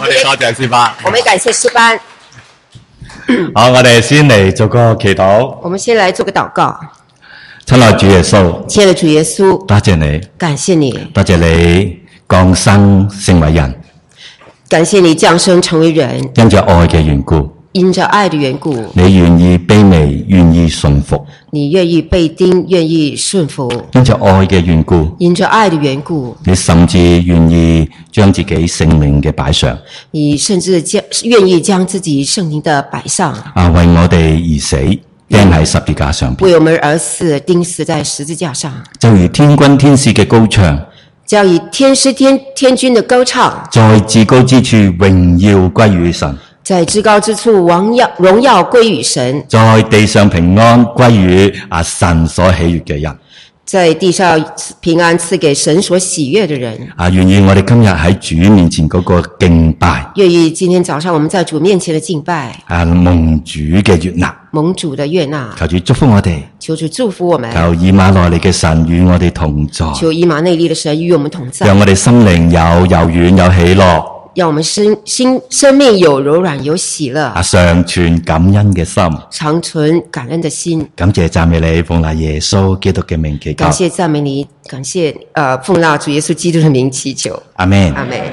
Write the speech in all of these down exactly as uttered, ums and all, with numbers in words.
我哋多謝詩班。 我們感謝詩班。 好，我哋先嚟做個祈禱。 我們先來做個禱告。 親愛主耶穌， 親愛的主耶穌， 多謝你， 感謝你， 多謝你降生成為人， 感謝你降生成為人， 因着愛嘅緣故， 因着愛的緣故， 你願意卑微，願意順服， 你願意被釘，願意順服， 因着愛嘅緣故， 因着愛的緣故， 你甚至願意將自己性命嘅擺上， 你甚至將願意將自己聖靈的擺上， 啊，為我哋而死，釘喺十字架上邊， 為我們而死，釘死在十字架上， 就如天軍天使嘅高唱， 就以天師天天君的歌唱， 在至高之處榮耀歸於神， 在至高之處榮耀榮耀歸於神， 在地上平安歸於啊神所喜悅嘅人， 在地上平安賜給神所喜悅的人。 啊，願意我哋今日喺主面前嗰個敬拜， 願意今天早上我們在主面前的敬拜， 啊蒙主嘅悅納， 蒙主的悅納， 求主祝福我哋， 求主祝福我們， 求以馬內利嘅神與我哋同在， 求以馬內利的神與我們同在， 讓我哋心靈有柔軟有喜樂， 讓我們生心生命有柔軟有喜樂， 啊常存感恩嘅心， 常存感恩的心。 感謝讚美你，奉賴耶穌基督嘅名祈求， 感謝讚美你，感謝呃奉賴主耶穌基督的名祈求。 阿門。 阿門。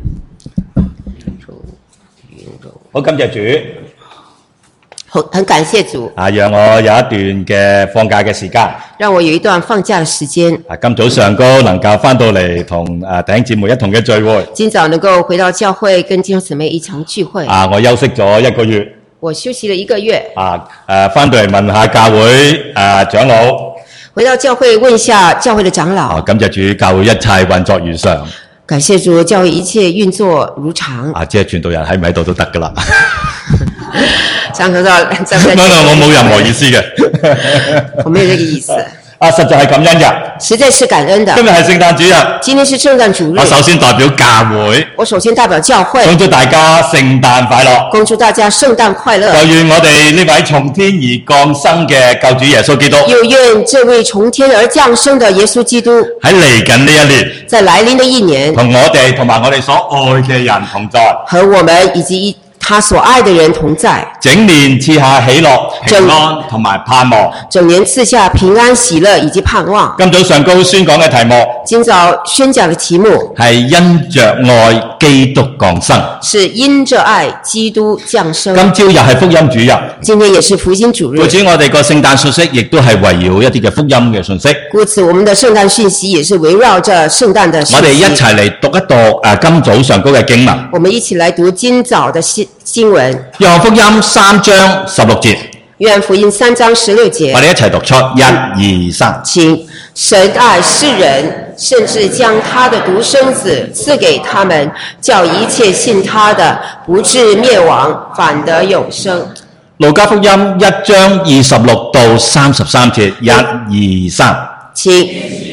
好，感謝主。 好，很感謝主， 啊，讓我有一段嘅放假嘅時間。 讓我有一段放假的時間。 啊，今早上高能夠翻到嚟同誒弟兄姊妹一同嘅聚會。 今早能夠回到教會跟弟兄姊妹一同聚會。 啊，我休息咗一個月。 我休息了一個月。 啊，誒翻到嚟問下教會誒長老。 回到教會問一下教會的長老。 啊，感謝主，教會一切運作如常。 感謝主，教會一切運作如常。 啊，即係傳道人喺唔喺度都得噶啦。 想說到在不在？ 唔係，我冇任何意思嘅。 我沒有這個意思。 啊，實在係感恩嘅。 實在是感恩的。 今日係聖誕主日。 今天是聖誕主日。 我首先代表教會。 我首先代表教會。 恭祝大家聖誕快樂。 恭祝大家聖誕快樂。 就願我哋呢位從天而降生嘅救主耶穌基督。 又願這位從天而降生的耶穌基督。 喺嚟緊呢一年。 在來臨的一年。 同我哋同埋我哋所愛嘅人同在。 和我們以及他所愛的人同在， 整年賜下喜樂、平安同埋盼望。 整年賜下平安、喜樂以及盼望。 今早上高宣講嘅題目， 今早宣講嘅題目係因着愛基督降生， 是因着愛基督降生。 今朝又係福音主日， 今天也是福音主日。 故此我哋個聖誕信息亦都係圍繞一啲嘅福音嘅信息。 故此我們的聖誕訊息也是圍繞着聖誕的訊息。 我哋一齊嚟讀一讀誒今早上高嘅經文。 我們一起來讀今早的經經文。 約翰福音三章十六節。 約翰福音三章十六節。 我哋一齊讀出一二三。 請。神愛世人，甚至將他的獨生子賜給他們，叫一切信他的不至滅亡，反得永生。 路加福音一章二十六到三十三節，一二三。 請。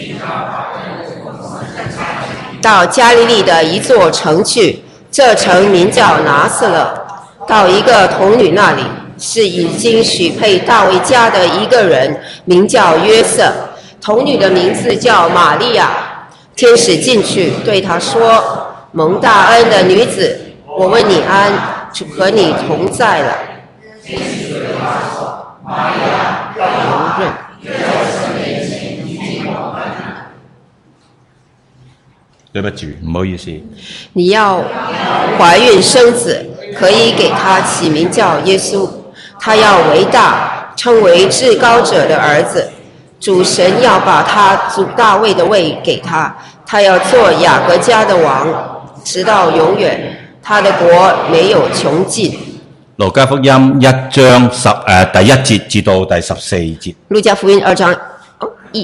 到加利利的一座城去，這城名叫拿撒勒，到一個童女那裡，是已經許配大衛家的一個人，名叫約瑟。童女的名字叫瑪利亞。天使進去對她說：蒙大恩的女子，我問你安，主和你同在了。天使對她說：瑪利亞，容忍，在神面前已經蒙恩了。 對不住，唔好意思。 你要懷孕生子，可以給他起名叫耶穌，他要為大，稱為至高者的兒子。主神要把他祖大衛的位給他，他要做雅各家的王，直到永遠，他的國沒有窮盡。 路加福音一章十誒、呃、第一節至到第十四節。 路加福音二章哦一。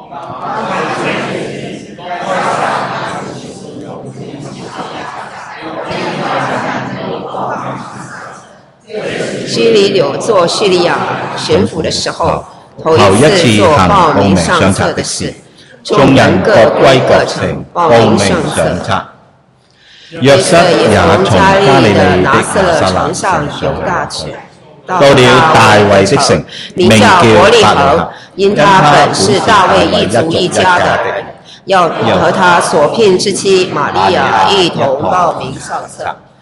居里柳做敘利亞巡撫的時候，頭一次做報名上冊的事，眾人各歸各城報名上冊。約瑟也從加利利的拿撒勒城上猶大去，到了大衛的城，名叫伯利恆，因他本是大衛一族一家的人，要和他所聘之妻瑪利亞一同報名上冊。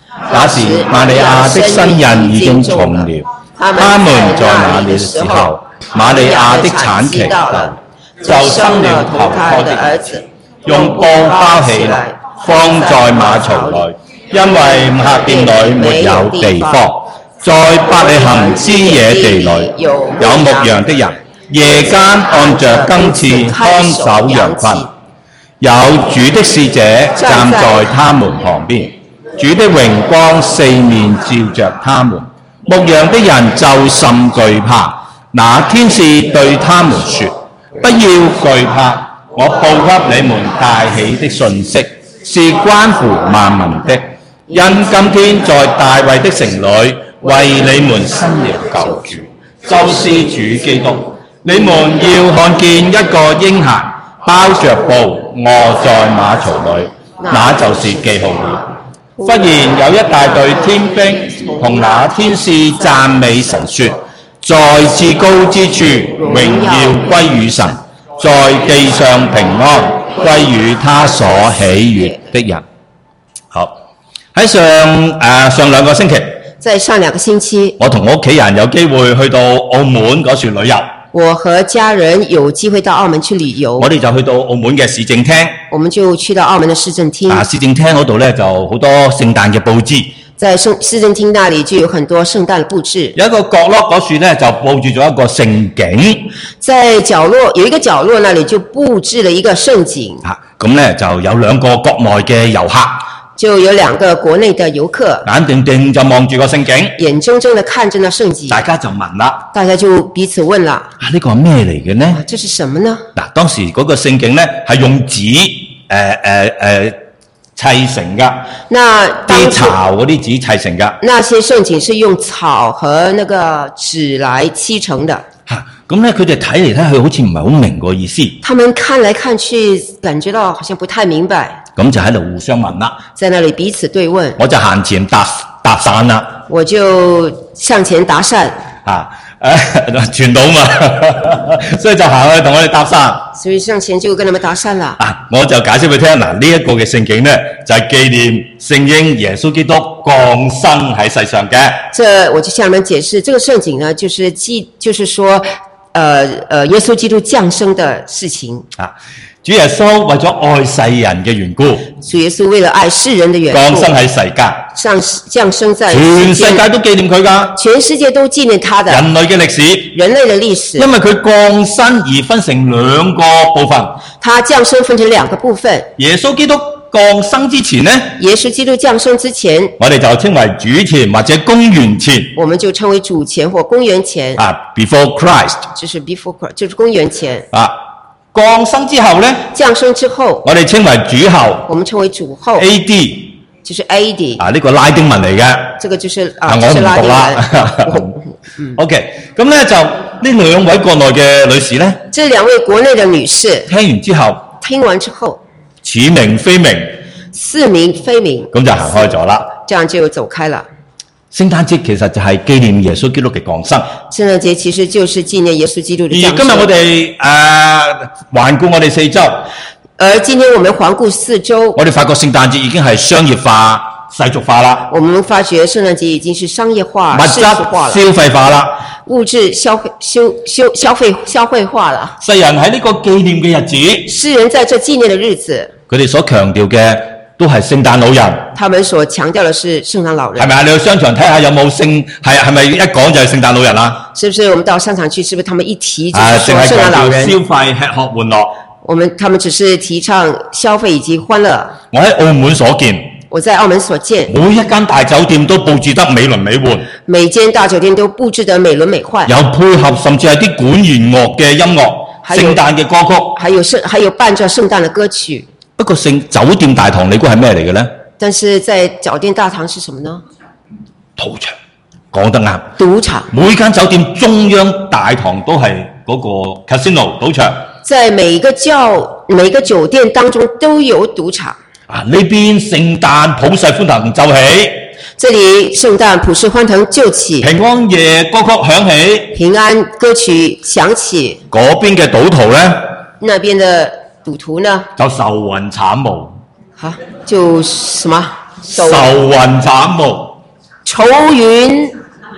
那時瑪利亞的身孕已經重了，他們在那裏的時候，瑪利亞的產期到了，就生了頭胎的兒子，用布包起來，放在馬槽裏，因為客店裏沒有地方。在伯利恆之野地裏，有牧羊的人，夜間按着更次看守羊群，有主的使者站在他們旁邊，主的榮光四面照着他們，牧羊的人就甚懼怕。那天使對他們說：不要懼怕，我報給你們大喜的訊息，是關乎萬民的。因今天在大衛的城裏，為你們生了救主，就是主基督。你們要看見一個嬰孩包着布臥在馬槽裏，那就是記號了。忽然有一大隊天兵同那天使讚美神說：在至高之處榮耀歸於神，在地上平安歸於他所喜悅的人。好，喺上誒、呃、上兩個星期， 在上兩個星期， 我同我屋企人有機會去到澳門嗰處旅遊。 我和家人有機會到澳門去旅遊， 我哋就去到澳門嘅市政廳， 我們就去到澳門的市政廳。 啊，市政廳嗰度咧就好多聖誕嘅佈置， 在聖市政廳那裡就有很多聖誕的佈置。 有一個角落嗰處咧就佈置咗一個聖景， 在角落有一個角落那裡就佈置了一個聖景。 啊，咁咧就有兩個國內嘅遊客。 就有兩個國內的遊客， 眼定定就望住個聖景， 眼睜睜地看着那聖景， 大家就問啦， 大家就彼此問啦， 啊呢、這個係咩嚟嘅呢？ 啊，這是什麼呢？ 嗱，當時嗰個聖景咧係用紙誒誒誒砌成噶， 那啲草嗰啲紙砌成噶， 那些聖景是用草和那個紙來砌成的。 嚇，咁咧佢哋睇嚟睇去好似唔係好明個意思。 他們看來看去，感覺到好像不太明白。咁就喺度互相問啦， 在那裡彼此對問。 我就行前搭搭訕啦， 我就向前搭訕。啊， 誒傳道嘛，所以就行去同我哋搭訕。 所以向前就跟他們搭訕啦。啊， 我就解釋俾你聽，嗱呢一個嘅聖景咧，就係、是、紀念聖嬰耶穌基督降生喺世上嘅。 這我就向他們解釋，這個聖景呢，就是記，就是說，呃呃，耶穌基督降生的事情。啊。主耶穌為咗愛世人嘅緣故，主耶穌為了愛世人的緣故，降生喺世間，上降生在全世界都紀念佢噶，全世界都紀念他的人類嘅歷史，人類嘅歷史，因為佢降生而分成兩個部分，他降生分成兩個部分。耶穌基督降生之前呢，耶穌基督降生之前，我哋就稱為主前或者公元前，我們就稱為主前或公元前啊 ，before Christ， 就是 before Christ， 就是公元前啊。降生之後呢，降生之後，我哋稱為主後，我們稱為主後 A D， 就是 A D 啊，呢個拉丁文嚟嘅，這個就是啊，我唔讀啦。OK，咁呢就呢兩位國內嘅女士呢，這兩位國內的女士，聽完之後，聽完之後，似明非明，似明非明，咁就行開咗啦，這樣就走開了。聖誕節其實就係紀念耶穌基督嘅降生。聖誕節其實就是紀念耶穌基督嘅降生。而今日我哋誒環顧我哋四周，而今天我們環顧四周，我哋發覺聖誕節已經係商業化、世俗化啦。我們發覺聖誕節已經是商業化、物質化、消費化啦，物質消費、消消消費、消費化啦。世人喺呢個紀念嘅日子，世人在這紀念嘅日子，佢哋所強調嘅都係聖誕老人，他們所強調的是聖誕老人，係咪啊？你去商場睇下有冇聖，係係咪一講就係聖誕老人啦？是不是？我們到商場去，是不是他們一提就是說聖誕老人？消費、吃喝玩樂，我們他們只是提倡消費以及歡樂。我喺澳門所見，我在澳門所見，每一間大酒店都佈置得美輪美奐，每間大酒店都佈置得美輪美奐，有配合甚至係啲管弦樂嘅音樂，聖誕嘅歌曲，還有聖，還有伴着聖誕嘅歌曲。不過聖酒店大堂你估係咩嚟嘅呢？但是在酒店大堂是什麼呢？賭場，講得啱。賭場，每間酒店中央大堂都係嗰個 casino 賭場。在每一個教每一個酒店當中都有賭場。啊，呢邊聖誕普世歡騰就起，這裡聖誕普世歡騰就起。平安夜歌曲響起，平安歌曲響起。嗰邊嘅賭徒呢？那邊的賭徒呢就愁雲慘霧，吓就什麼愁雲慘霧， 愁雲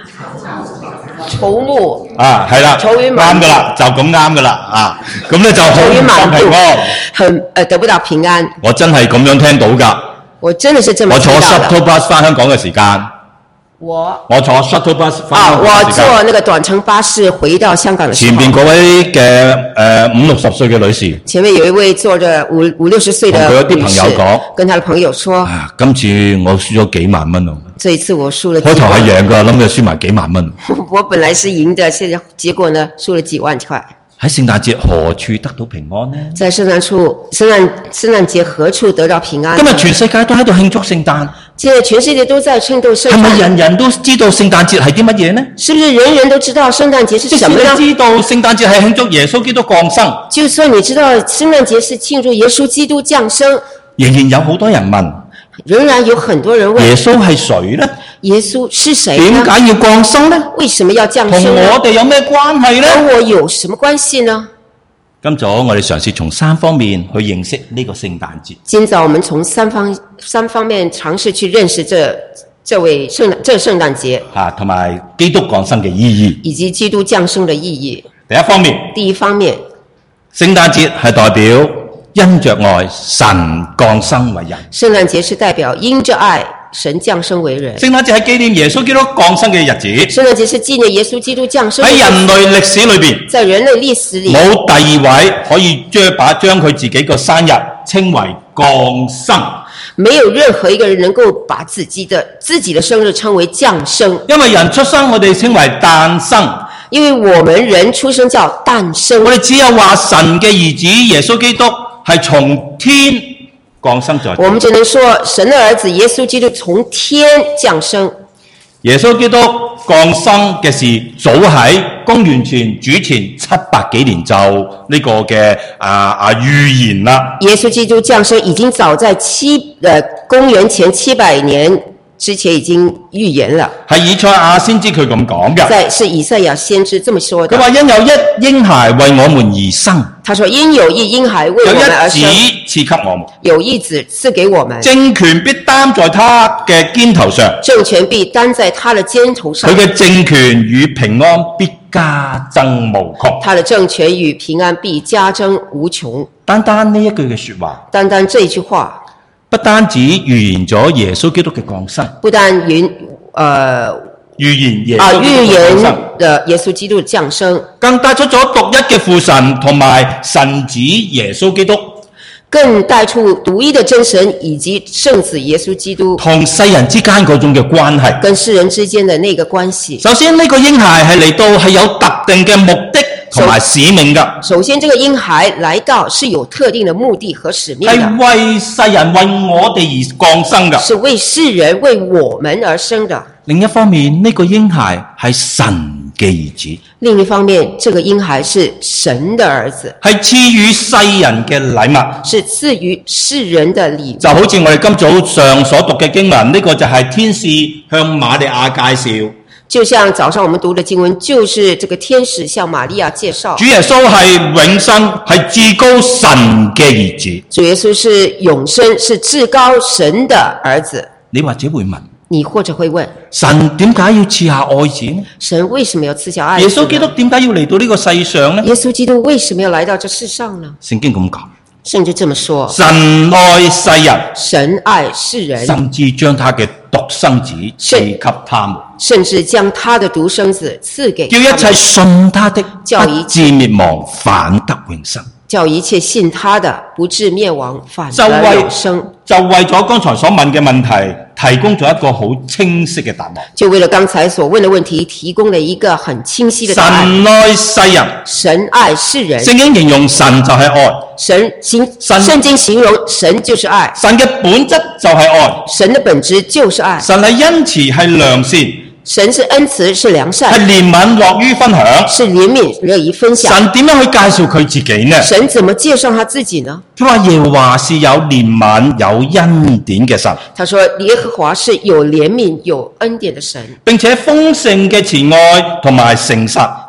愁木啊，係啦，啱噶啦，就咁啱噶啦啊，咁咧就好唔平安， 很呃得不到平安。 我真係咁樣聽到噶， 我真的是這麼我坐聽到的。 shuttle bus 翻香港嘅時間， 我我坐 shuttle bus 翻啊， 香港嘅我時間， 坐那個短程巴士回到香港的時候， 前邊嗰位嘅誒五六十歲嘅女士， 前面有一位坐着五五六十歲的同佢啲女士朋友講， 跟他的朋友說， 啊，今次我輸咗幾萬蚊咯， 這一次我輸了幾開頭係萬， 贏噶，諗住輸埋幾萬蚊。 我本來是贏的，現在結果呢輸了幾萬塊。 喺聖誕節何處得到平安呢？ 在聖誕處，聖誕聖誕節何處得到平安呢？ 今日全世界都喺度慶祝聖誕， 現在全世界都在慶祝聖係咪誕， 人人都知道聖誕節係啲乜嘢呢？ 是不是人人都知道聖誕節是即使什麼呢？ 你知道聖誕節係慶祝耶穌基督降生， 就算你知道聖誕節是慶祝耶穌基督降生， 仍然有好多人問仍然有很多人問耶穌係誰呢？ 耶穌是誰點呢？ 解要降生呢？ 為什麼要降同生呢？ 我哋有咩關係呢？ 跟我有什麼關係呢？ 今早我哋嘗試從三方面去認識呢個聖誕節。 今早我們從三方三方面嘗試去認識這這位聖誕這聖誕節吓，同埋基督降生嘅意義。 以及基督降生的意義。 第一方面， 第一方面， 聖誕節係代表因着愛神降生為人。 聖誕節是代表因着愛神降生為人。 聖誕節係紀念耶穌基督降生嘅日子。 聖誕節是紀念耶穌基督降生的日子。 喺人類歷史裏邊， 在人類歷史裏， 冇第二位可以將把將佢自己個生日稱為降生， 沒有任何一個人能夠把自己的自己的生日稱為降生。 因為人出生我哋稱為誕生， 因為我們人出生叫誕生。 我哋只有話神嘅兒子耶穌基督係從天降生在地。 我們只能說神的兒子耶穌基督從天降生。 耶穌基督降生嘅事，早喺公元前主前七百幾年就呢個嘅啊啊預言啦。 耶穌基督降生已經早在七呃公元前七百年之前已經預言了。 係以賽亞先知佢咁講嘅。 在是以賽亞先知這麼說的。 佢話因有一嬰孩為我們而生， 他說因有一嬰孩為我們而生， 有一子賜給我們， 有一子賜給我們， 政權必擔在他嘅肩頭上， 政權必擔在他的肩頭上。 佢嘅政權與平安必加增無窮。 他的政權與平安必加增無窮。 單單呢一句嘅說話， 單單這句話， 不單止預言咗耶穌基督嘅降生， 不但預呃預言耶啊穌基督預嘅降生言的耶穌基督的降生， 更帶出咗獨一嘅父神同埋神子耶穌基督更帶出獨一的真神以及聖子耶穌基督同世人之間嗰種嘅關係。 跟世人之間的那個關係。 首先呢個嬰孩係嚟到係有特定嘅目的同埋使命㗎。 首先，這個嬰孩來到是有特定的目的和使命的， 係為世人為我哋而降生㗎。 是為世人為我們而生的。 另一方面，呢個嬰孩係神嘅兒子， 另一方面，這個嬰孩是神的兒子， 係賜予世人嘅禮物， 是賜予世人的禮物。 就好似我哋今早上所讀嘅經文，呢個就係天使向瑪利亞介紹。 就像早上我們讀的經文，就是這個天使向瑪利亞介紹， 主耶穌係永生，係至高神嘅兒子。 主耶穌是永生，是至高神的兒子。 你或者會問， 你或者會問， 神點解要賜下愛子呢？ 神為什麼要賜下愛子呢？ 耶穌基督點解要嚟到呢個世上呢？ 耶穌基督為什麼要來到這世上呢？ 聖經咁講， 聖經這麼說， 神愛世人， 神愛世人， 甚至將他嘅獨生子賜給他們， 甚至將他的獨生子賜給他們， 叫一切信他的叫一不至滅亡，反得永生。 叫一切信他的不至滅亡，反就得為永生。 就為咗剛才所問嘅問題，提供咗一個好清晰嘅答案。 就為了剛才所問的問題，提供了一個很清晰的答案。 神愛世人， 神愛世人。 聖經形容神就係愛， 神形神聖經形容神就是愛， 神嘅本質就係愛， 神的本質就是愛。 神係恩慈係良善， 神是恩慈是良善， 係憐憫樂於分享。 是憐憫樂於分享。 神點樣去介紹佢自己呢？ 神怎麼介紹他自己呢？ 佢話耶和華是有憐憫有恩典嘅神， 他說耶和華是有憐憫有恩典的神， 並且豐盛嘅慈愛同埋誠實。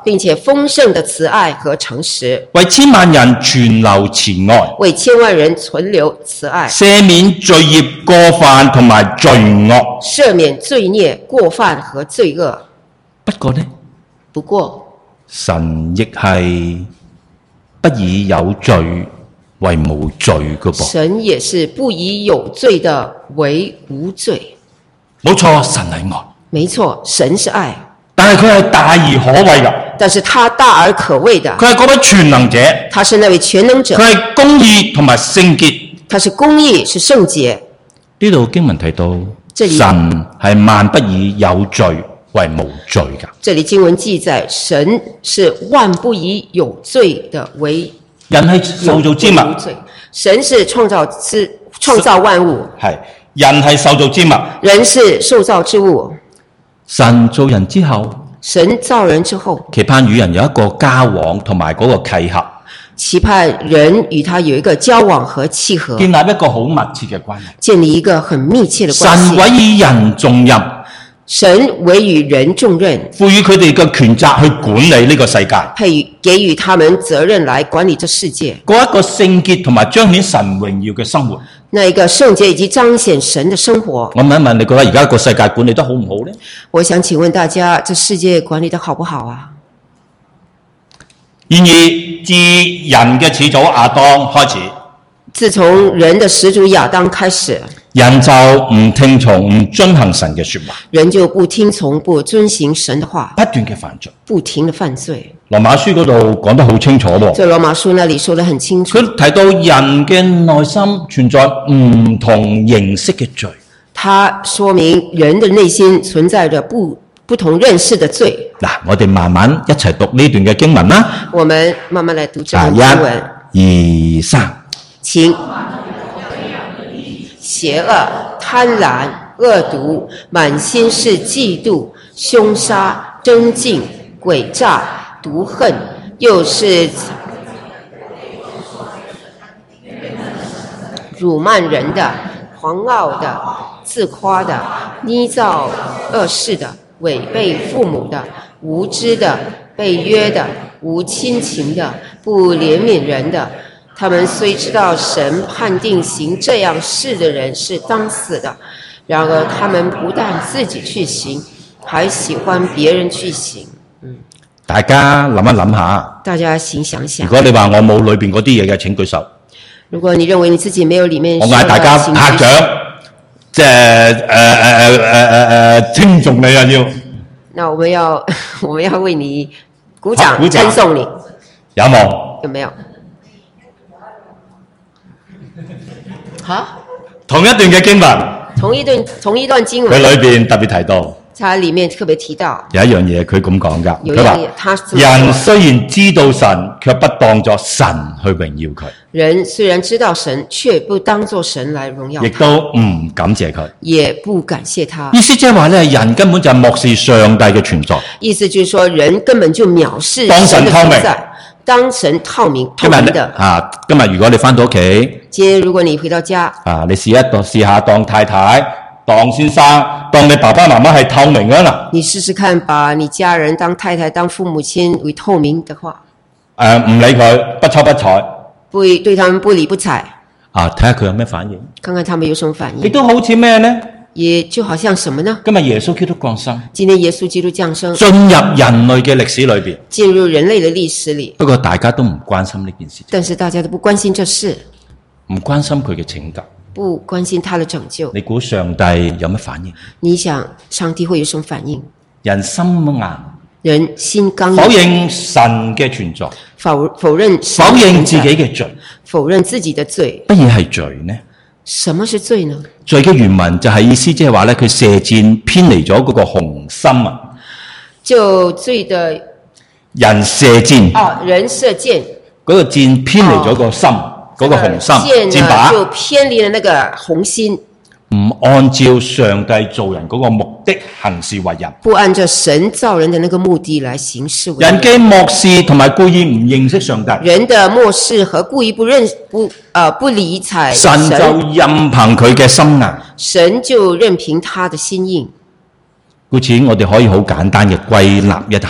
並且豐盛的慈愛和誠實， 為千萬人存留慈愛， 為千萬人存留慈愛， 赦免罪孽過犯同埋罪惡。 赦免罪孽過犯和罪惡。 不過呢， 不過神亦係不以有罪為無罪嘅噃。 神也是不以有罪的為無罪。 冇錯，神係愛。 沒錯，神是愛。 但係佢係大而可畏嘅。 但是他大而可畏的。 佢係嗰位全能者。 他是那位全能者。 佢係公義同埋聖潔。 他是公義，是聖潔。 呢度經文提到，神係萬不以有罪為無罪嘅。 這裡經文記載，神是萬不以有罪的為人係受造之物。 神是創造之創造萬物。 係人係受造之物。 人是受造之物。 神造人之後， 神造人之後， 期盼與人有一個交往同埋嗰個契合， 期盼人與他有一個交往和契合， 建立一個好密切嘅關係， 建立一個很密切的關係。 神委以人重任， 神委以人重任， 賦予佢哋嘅權責去管理呢個世界， 配給予他們責任來管理這世界， 過一個聖潔同埋彰顯神榮耀嘅生活。 那一個聖潔以及彰顯神的生活。 我問一問，你覺得而家個世界管理得好唔好呢？ 我想請問大家，這世界管理得好不好啊？ 然而，自人嘅始祖亞當開始， 自從人的始祖亞當開始， 人就唔聽從、唔遵行神嘅說話， 人就不聽從、不遵行神的話， 不斷嘅犯罪， 不停的犯罪。 羅馬書嗰度講得好清楚喎。 在羅馬書那裡說得很清楚。 佢提到人嘅內心存在唔同形式嘅罪。 他說明人的內心存在着不不同認識的罪。 嗱，我哋慢慢一齊讀呢段嘅經文啦。 我們慢慢來讀這段經文。 一、二、三。 請。邪惡、貪婪、惡毒，滿心是嫉妒、兇殺、爭競、詭詐、毒恨，又是辱罵人的、狂傲的、自誇的、捏造惡事的、違背父母的、無知的、被約的、無親情的、不憐憫人的。他們雖知道神判定行這樣事的人是當死的，然而他們不但自己去行，還喜歡別人去行。嗯， 大家諗一諗下。 大家請想想。 如果你話我冇裏邊嗰啲嘢嘅，請舉手。 如果你認為你自己沒有裏面， 我嗌大家拍掌，即係誒誒誒誒誒稱頌你啊要。那我們要我們要為你鼓掌稱頌你。 有冇？ 有沒有？哈？ 同一段嘅經文。 同一段同一段經文。 佢裏邊特別提到。 它裡面特別提到。 有一樣嘢佢咁講㗎。 佢話： 人雖然知道神，卻不當作神去榮耀佢。 人雖然知道神，卻不當作神來榮耀他。 亦都唔感謝佢。 也不感謝他。 意思即係話咧，人根本就係漠視上帝嘅存在。 意思就是說，人根本就藐視神的存在。當神透明，透明的啊！今日如果你翻到屋企， 今天如果你回到家， 啊，你試一度試下當太太、當先生、當你爸爸媽媽係透明嘅啦。 你試試看，把你家人當太太、當父母親為透明的話，誒、 啊，唔理佢，不瞅不睬， 不對他們不理不睬。 啊，睇下佢有咩反應， 看看他們有什麼反應。 亦都好似咩呢？ 也就好像什麼呢？ 今日耶穌基督降生， 今天耶穌基督降生， 進入人類嘅歷史裏邊， 進入人類的歷史裏。 不過大家都唔關心呢件事， 但是大家都不關心這事， 唔關心佢嘅拯救， 不關心他的拯救。 你估上帝有乜反應？ 你想上帝會有什麼反應？ 人心硬， 人心剛硬， 否認神嘅存在， 否否認否認自己嘅罪， 否認自己的罪。 乜嘢係罪呢？ 什麼是罪呢？ 罪嘅原文就係意思，即係話咧，佢射箭偏離咗嗰個紅心啊。 就罪的人射箭哦，人射箭， 嗰個箭偏離咗個心，嗰、哦、個紅心箭靶就偏離了那個紅心， 唔按照上帝造人嗰個目的行事為人， 不按照神造人的那個目的來行事為人。 人嘅漠視同埋故意唔認識上帝， 人的漠視和故意不認不呃不理睬神，神就任憑佢嘅心硬， 神就任憑他的心硬。 故此，我哋可以好簡單嘅歸納一下。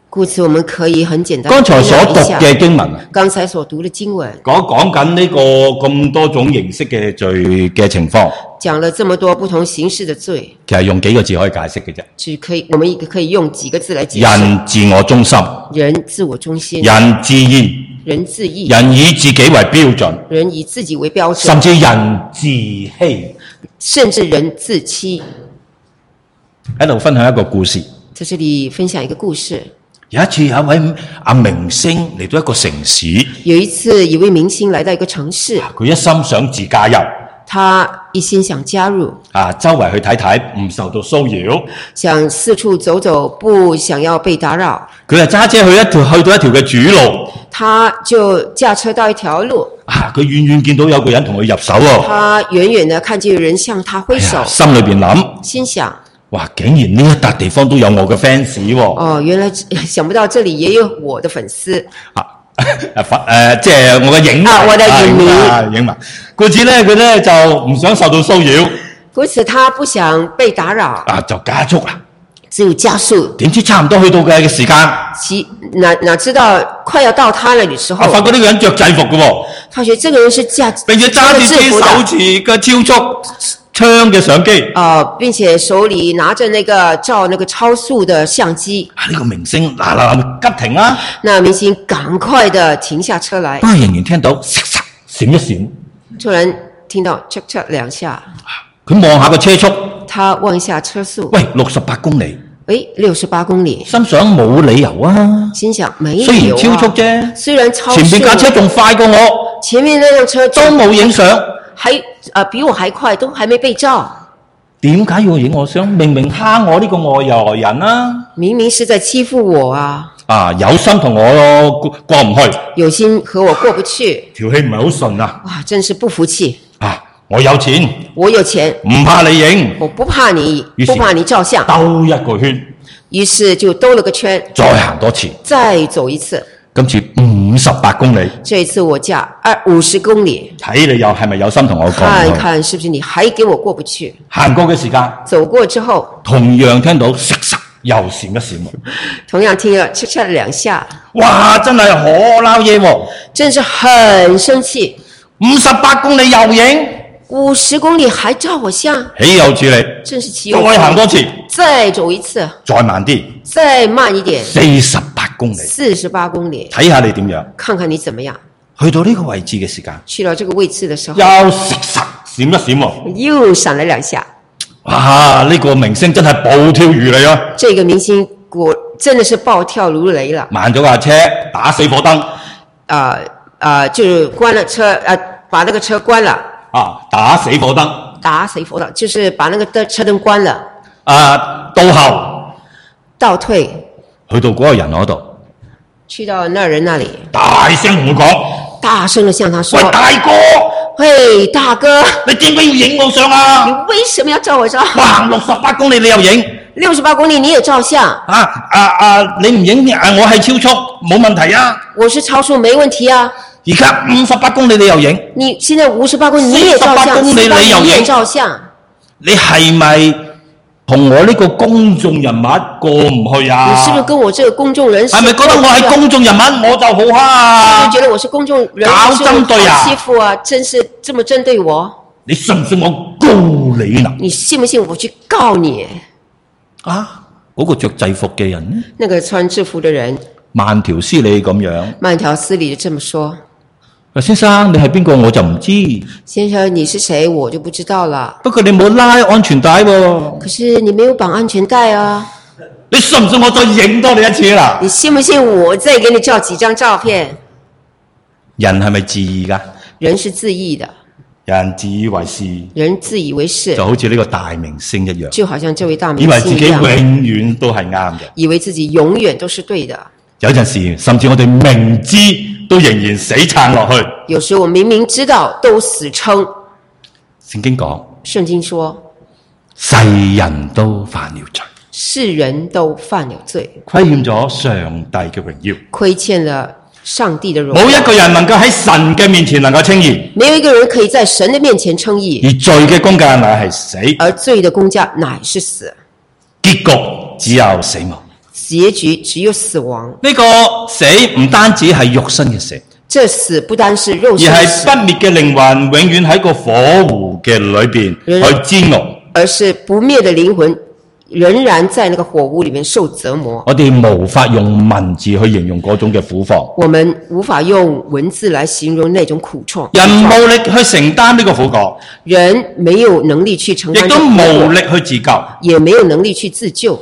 故此，我們可以很簡單。 剛才所讀嘅經文， 剛才所讀的經文， 講講緊呢個咁多種形式嘅罪嘅情況， 講了這麼多不同形式的罪， 其實用幾個字可以解釋嘅啫。 只可以，我們可以用幾個字來解釋。 人自我中心， 人自我中心， 人自義， 人自義， 人以自己為標準， 人以自己為標準， 甚至人自欺， 甚至人自欺。 喺度分享一個故事。 在這裡分享一個故事。 有一次有一位阿明星嚟到一個城市， 有一次一位明星來到一個城市， 佢一心想自駕遊， 他一心想加入， 啊，周圍去睇睇，唔受到騷擾， 想四處走走，不想要被打擾。 佢就揸車去一條去到一條嘅主路， 他就駕車到一條路， 啊，佢遠遠見到有個人同佢入手喎， 他遠遠地看見有人向他揮手， 哎、心裏邊諗， 心想。 哇！竟然呢一笪地方都有我嘅 fans 喎！ 哦，原來想不到這裡也有我的粉絲。 啊，誒、呃，即係我嘅影迷， 啊，我的影迷， 啊、影迷。故此咧，佢咧就唔想受到騷擾。 故此，他不想被打擾。 啊，就加速啦。 只有加速。 點知差唔多去到嘅時間， 其哪哪知道快要到他那裡時候， 啊，發覺呢個人着制服嘅喎。 發覺這個人是駕， 並且揸住支手持嘅超速槍嘅相機， 呃，並且手裏拿着那個照那個超速的相機。 啊，呢、這個明星嗱嗱急停啦！ 那明星趕快的停下車來， 不過仍然聽到閃閃一閃， 突然聽到嚓嚓兩下， 佢望下個車速， 他望一下車速， 喂，六十八公里， 誒，六十八公里， 心想冇理由啊， 心想沒理由啊， 雖然超速啫， 雖然超速， 前面架車仲快過我， 前面那輛車都冇影相。 還呃比我還快，都還沒被照。 點解要影我相？明明蝦我呢個外來人啊！ 明明是在欺負我啊！ 啊，有心同我過過唔去， 有心和我過不去， 條氣唔係好順啊！ 哇，真是不服氣啊！我有錢， 我有錢， 唔怕你影， 我不怕你，不怕你照相， 兜一個圈， 於是就兜了個圈， 再行多次， 再走一次。 今次五十八公里， 這一次我駕二五十公里， 睇你又係咪有心同我過？ 看看是不是你還給我過不去？ 行過嘅時間， 走過之後， 同樣聽到唰唰又閃一閃， 同樣聽了嚓嚓兩下， 哇！真係好撈嘢喎， 真是很生氣。 五十八公里又影， 五十公里還照我相， 豈有此理！ 真是豈有！ 再行多次， 再走一次， 再慢啲， 再慢一點， 四十八公里， 四十八公里， 睇下你點樣， 看看你怎麼樣。 去到呢個位置嘅時間， 去到這個位置的時候， 又閃閃閃一閃喎， 又閃了兩下。 哇！呢、這個明星真係暴跳如雷啊！ 這個明星果真的是暴跳如雷了。 慢咗架車，打死火燈， 啊、呃、啊、呃，就是關了車，啊、呃，把那個車關了。 啊！打死火燈， 打死火燈，就是把那個燈車燈關了。 啊，倒後， 倒退， 去到嗰個人嗰度， 去到那人那裡， 大聲同佢講， 大聲地向他說： 喂，大哥， 喂，大哥， 你點解要影我相啊？ 你為什麼要照我相？ 行六十八公里你又影？ 六十八公里你也照相？ 啊啊啊！你唔影啊？我係超速，冇問題啊。 我是超速，沒問題啊。 而家五十八公里你又影？ 你現在五十八公里你也照相？ 四十八公里你又影？ 照相？ 你係咪同我呢個公眾人物過唔去啊？ 你是不是跟我這個公眾人士？ 係咪覺得我係公眾人物我就好蝦？ 是不是覺得我是公眾人物搞針對啊？ 欺負啊？真是這麼針對我？ 你信唔信我告你啊？ 你信不信我去告你？ 啊！嗰、那個着制服嘅人呢？ 那個穿制服的人， 慢條斯理咁樣。 慢條斯理地這麼說。 先生，你係邊個我就唔知。 先生，你是誰我就不知道了。 不過你冇拉安全帶喎。 可是你沒有綁安全帶啊。 你信唔信我再影多你一次啦？ 你信不信我再給你照幾張照片？ 人係咪自義㗎？ 人是自義的。 人自以為是。 人自以為是。 就好似呢個大明星一樣。 就好像這位大明星一樣。 以為自己永遠都係啱嘅。 以為自己永遠都是對的。 有陣時，甚至我哋明知都仍然死撐落去。 有時我明明知道都死撐。 聖經講， 聖經說， 世人都犯了罪， 世人都犯了罪， 虧欠咗上帝嘅榮耀， 虧欠了上帝的榮耀。 冇一個人能夠喺神嘅面前能夠稱義， 沒有一個人可以在神的面前稱義。 而罪嘅工價乃係死， 而罪的工價乃是死， 結局只有死亡。 結局只有死亡。 呢個死唔單止係肉身嘅死， 這死不單是肉身而的死， 係不滅嘅靈魂永遠喺個火湖嘅裏邊去煎熬。 而是不滅的靈魂仍然在那個火湖裏面受折磨。 我哋無法用文字去形容嗰種嘅苦況， 我們無法用文字來形容那種苦況。 人無力去承擔呢個苦果， 人沒有能力去承擔亦都這個苦果， 無力去自救。 也沒有能力去自救。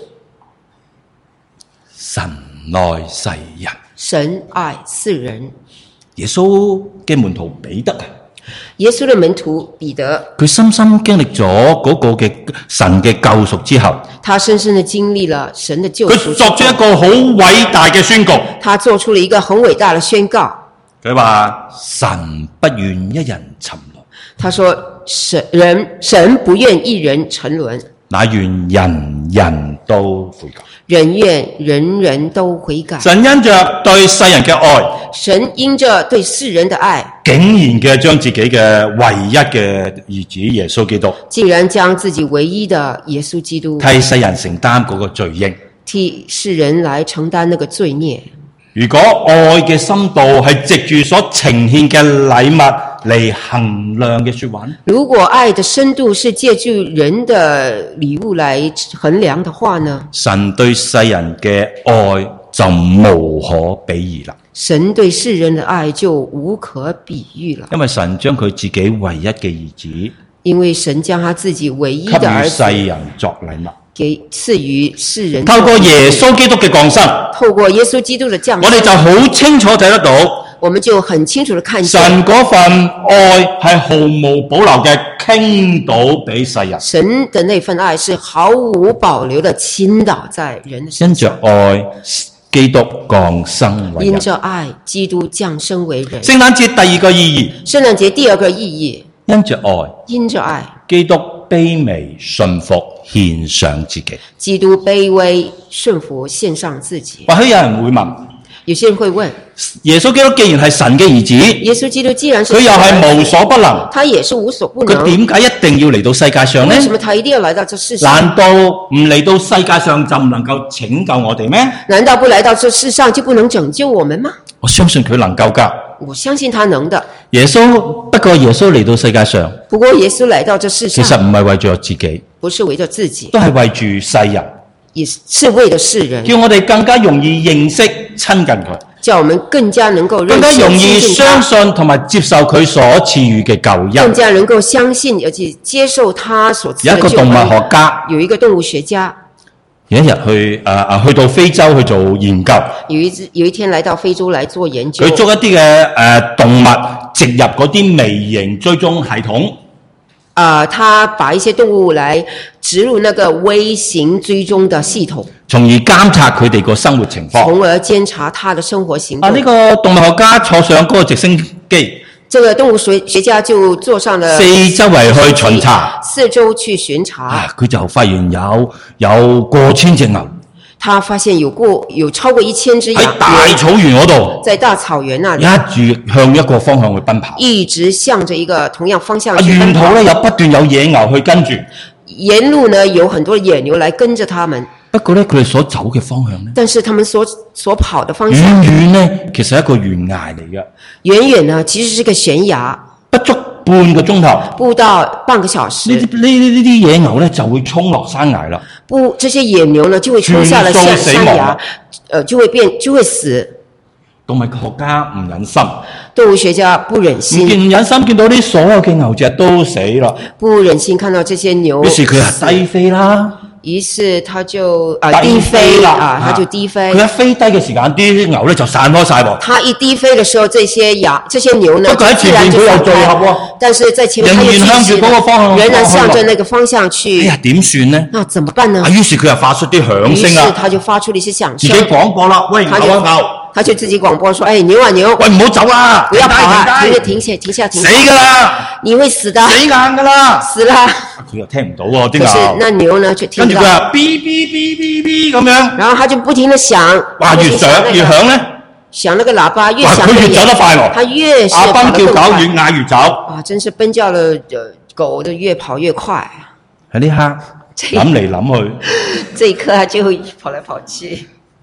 神愛世人， 神愛世人。 耶穌嘅門徒彼得， 耶穌的門徒彼得， 佢深深經歷咗嗰個嘅神嘅救贖之後， 他深深的經歷了神的救贖之後， 佢作出一個好偉大嘅宣告。 他做出了一個很偉大的宣告。 佢話神不願一人沉淪， 他說神人神不願一人沉淪， 乃願人人都悔改。 人願人人都悔改。 神因着對世人嘅愛， 神因着對世人的愛， 竟然嘅將自己嘅唯一嘅兒子耶穌基督， 竟然將自己唯一的耶穌基督替世人承擔嗰個罪應。 替世人來承擔那個罪孽。 如果愛嘅深度係藉住所呈獻嘅禮物嚟衡量嘅說話， 如果愛的深度是借助人的禮物來衡量的話呢？ 神對世人嘅愛就無可比擬啦。 神對世人的愛就無可比喻了， 因為神將佢自己唯一嘅兒子， 因為神將他自己唯一給的兒子予世人作禮物， 給賜予世人。 透過耶穌基督嘅降生， 透過耶穌基督的降生， 我哋就好清楚睇得到， 我們就很清楚地看見神嗰份愛係毫無保留嘅傾倒俾世人。 神的那份愛是毫無保留地傾倒在人的身因上。 着愛，基督降生為因人。 着愛，基督降生為人。 聖誕節第二個意義， 聖誕節第二個意義， 因着愛， 因着愛， 基督卑微順服，獻上自己。 基督卑微順服，獻上自己。 或許有人會問， 有些人會問， 耶穌基督既然係神嘅兒子， 耶穌基督既然是佢又係無所不能， 他也是無所不佢能， 點解一定要嚟到世界上呢？ 為什麼他一定要來到這世上？ 難道唔嚟到世界上就唔能夠拯救我哋咩？ 難道不來到這世上就不能拯救我們嗎？ 我相信佢能夠㗎。 我相信他能的。 耶穌不過耶穌嚟到世界上， 不過耶穌來到這世其上， 實唔係為咗自己， 不是為咗自己， 都係為住世人， 也是為了世人， 叫我哋更加容易認識親近佢， 叫我們更加能夠認識更加容易親近相他， 信同埋接受佢所賜予嘅救更恩。 加能夠相信而且接受他所賜的救有一個動物學恩。 家， 有一個動物學家， 有一日去誒誒、呃、去到非洲去做研究， 有一次有一天來到非洲來做研究， 佢捉一啲嘅誒動物植入嗰啲微型追蹤系統。 啊、呃，他把一些動物來植入那個微型追蹤的系統， 從而監察佢哋個生活情況。 從而監察他的生活行動。 啊！呢、這個動物學家坐上嗰個直升機， 這個動物學學家就坐上了四周圍去巡查。 四周去巡查。 啊！佢就發現有有過千隻牛他發現有過有超過一千隻羊喺大草原嗰度， 在大草原那裡， 一直向一個方向去奔跑。 一直向着一個同樣方向啊！沿途去奔跑。 咧有不斷有野牛去跟住， 沿路呢有很多野牛來跟着他們， 不過咧佢哋所走嘅方向咧， 但是他們所所跑的方向遠遠咧其實係一個懸崖嚟嘅， 遠遠呢其實是個懸崖， 不足半個鐘頭， 不到半個小時， 呢啲呢呢呢啲野牛咧就會衝落山崖啦。 不，這些野牛呢就會衝下了山全數死亡山崖，呃，就會變就會死。 動物學家唔忍心， 動物學家不忍唔心， 見忍心見到啲所有嘅牛隻都死啦， 不忍心看到這些牛於是佢係低飛啦， 於是他就啊、呃、低飛啦， 啊，他就低飛。 佢一飛低嘅時間，啲牛咧就散開晒喎。 他一低飛的時候，這些羊、這些牛呢， 不過喺前自然就散面佢又聚合開喎， 但是在前面他又仍然向住嗰個方向仍然向去落着那個方向去。 哎呀，點算呢？ 那怎麼辦呢啊，？於是佢又發出啲響於是聲啦， 他就發出了一些響自己聲， 廣播啦，喂，牛他就啊牛， 他就自己廣播說：“哎，牛啊牛， 喂唔好走啊， 不要跑啊， 停低停停下停下停死下， 㗎啦， 你會死的， 死硬㗎啦。 死了。” 佢又聽唔到喎，啲可是牛， 那牛呢，卻聽到， 跟住佢話嗶嗶嗶嗶嗶咁樣， 然後他就不停的響， 哇，越不停響越響咧， 響那個喇叭，越哇， 響越佢越走得快喎， 他越是阿跑崩叫狗得更快越嗌越走。 啊，真是奔叫了呃狗的越跑越快。 喺呢刻諗嚟諗去， 這一刻他就跑來跑去，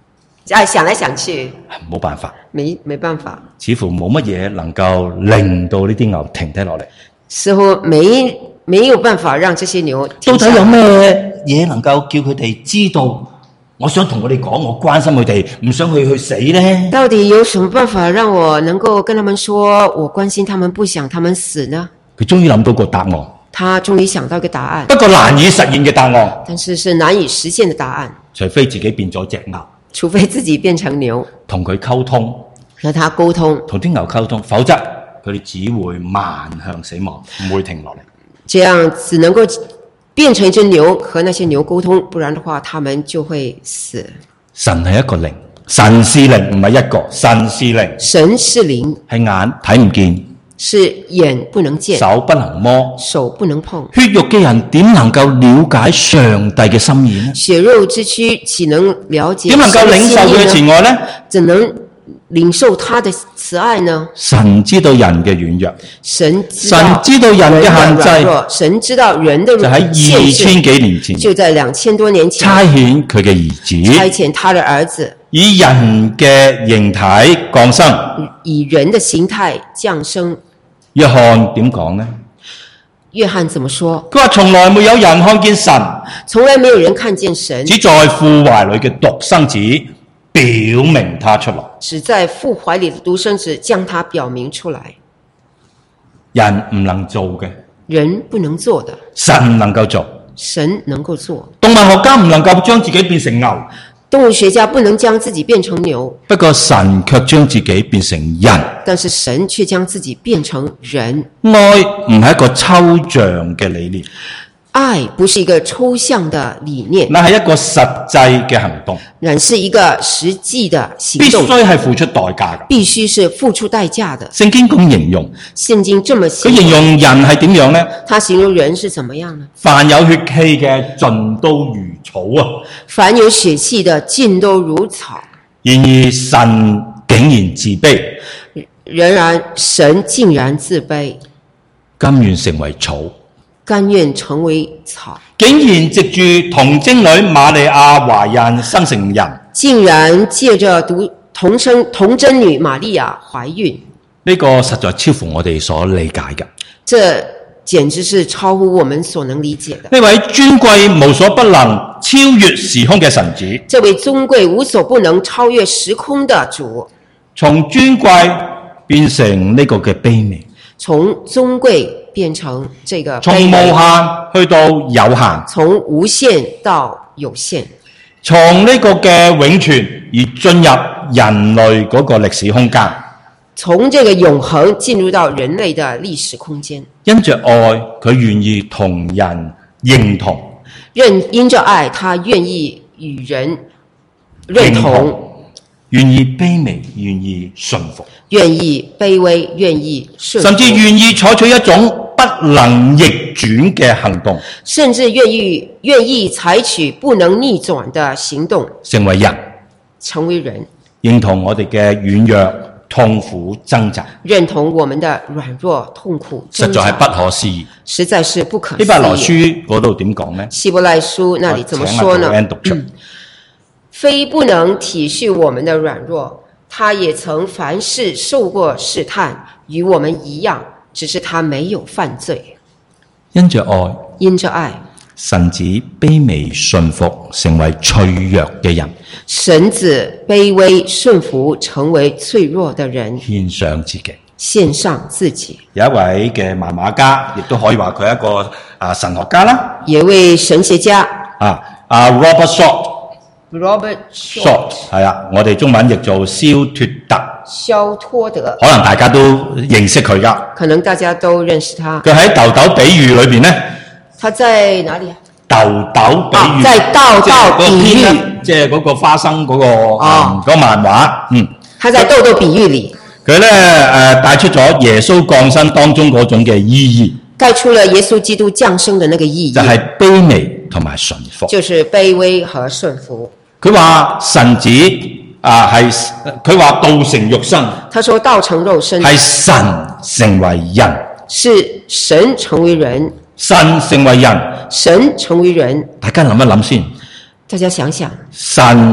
啊，想來想去， 冇辦法， 沒沒辦法， 似乎冇乜嘢能夠令到呢啲牛停低落嚟。 似乎沒沒有辦法讓這些牛停下來。 到底有咩嘢能夠叫佢哋知道？我想同佢哋講，我關心佢哋，唔想佢去死呢？ 到底有什麼辦法讓我能夠跟他們說，我關心他們，不想他們死呢？ 佢終於諗到個答案。 他終於想到一個答案， 不過難以實現嘅答案， 但是是難以實現的答案。 除非自己變咗隻牛， 除非自己變成牛， 同佢溝通， 和他溝通， 同啲牛溝通，否則佢哋只會邁向死亡，唔會停落嚟。 這樣只能夠變成一隻牛，和那些牛溝通，不然的話，他們就會死。 神係一個靈，神是靈，唔係一個，神是靈。 神是靈， 係眼睇唔見， 是眼不能見， 手不能摸， 手不能碰。 血肉嘅人點能夠了解上帝嘅心意呢？ 血肉之軀豈能了解？ 點能夠領受佢嘅慈愛呢？ 怎能領受他的慈愛呢？ 神知道人嘅軟弱， 神知神知道人嘅限制， 神知道人的就喺二千幾年前， 就在兩千多年前差遣佢嘅兒子， 差遣他的兒子， 以人嘅形體降生， 以人的形態降生。 約翰點講呢？ 約翰怎麼說？ 佢話從來沒有人看見神， 從來沒有人看見神， 只在父懷裏嘅獨生子表明他出來， 只在父懷裏的獨生子將他表明出來。 人唔能做嘅， 人不能做的， 神能夠做。 神能夠做。 動物學家唔能夠將自己變成牛， 動物學家不能將自己變成牛， 不過神卻將自己變成人。 但是神卻將自己變成人。 愛唔係一個抽象嘅理念， 愛不是一個抽象的理念， 那係一個實際嘅行動， 乃是一個實際的行必動， 須係付出代價嘅。 必須是付出代價的。 聖經咁形容， 聖經這麼形容， 佢形容人係點樣呢？ 他形容人是怎麼樣呢？ 凡有血氣嘅盡都如草啊！ 凡有血氣的盡都如草。 然而神竟然自卑， 仍然神竟然自卑， 甘願成為草， 甘願成為草， 竟然藉住童貞女瑪利亞懷孕生成人， 竟然借着獨童生童貞女瑪利亞懷孕， 呢個實在超乎我哋所理解嘅。 這簡直是超乎我們所能理解的。 呢位尊貴無所不能超越時空嘅神子， 這位尊貴無所不能超越時空的主， 從尊貴變成呢個嘅卑微， 從尊貴變成這個從無限去到有限， 從無限到有限， 從呢個嘅永存而進入人類嗰個歷史空間， 從這個永恆進入到人類的歷史空間。 因着愛，佢願意同人認同， 認因着愛，他願意與人認同， 願意卑微，願意順服， 願意卑微，願意順服， 甚至願意採取一種不能逆轉嘅行動， 甚至願意願意採取不能逆轉的行動， 成為人， 成為人， 認同我哋嘅軟弱、痛苦、掙扎， 認同我們的軟弱、痛苦、掙扎， 實在係不可思議。 實在是不可思議。 希伯來書嗰度點講呢？ 希伯來書那裡怎麼說呢？嗯，非不能體恤我們的軟弱，他也曾凡事受過試探，與我們一樣，只是他沒有犯罪。 因着愛， 因着愛， 神子卑微順服，成為脆弱嘅人， 神子卑微順服，成為脆弱的人， 獻上自己， 獻上自己。 有一位嘅漫畫家，亦都可以話佢係一個啊神學家啦。 有一位神學家啊啊 Robert Short，Robert Short 係啊，我哋中文譯做蕭托特。 蕭托德， 可能大家都認識佢噶。 可能大家都認識他。 佢喺豆豆比喻裏邊咧， 他在哪裡啊？ 豆豆比喻， 啊、在豆豆比喻， 即係嗰個花生嗰、那個啊， 嗯那個漫畫。嗯， 他在豆豆比喻裡， 佢咧誒帶出咗耶穌降生當中嗰種嘅意義， 帶出了耶穌基督降生的那個意義， 就係、是、卑微同埋順服， 就是卑微和順服。 佢話神子啊係，佢話道成肉身， 他說道成肉身係神成為人， 是神成為人， 神成為人， 神成為人。 大家諗一諗先， 大家想想， 神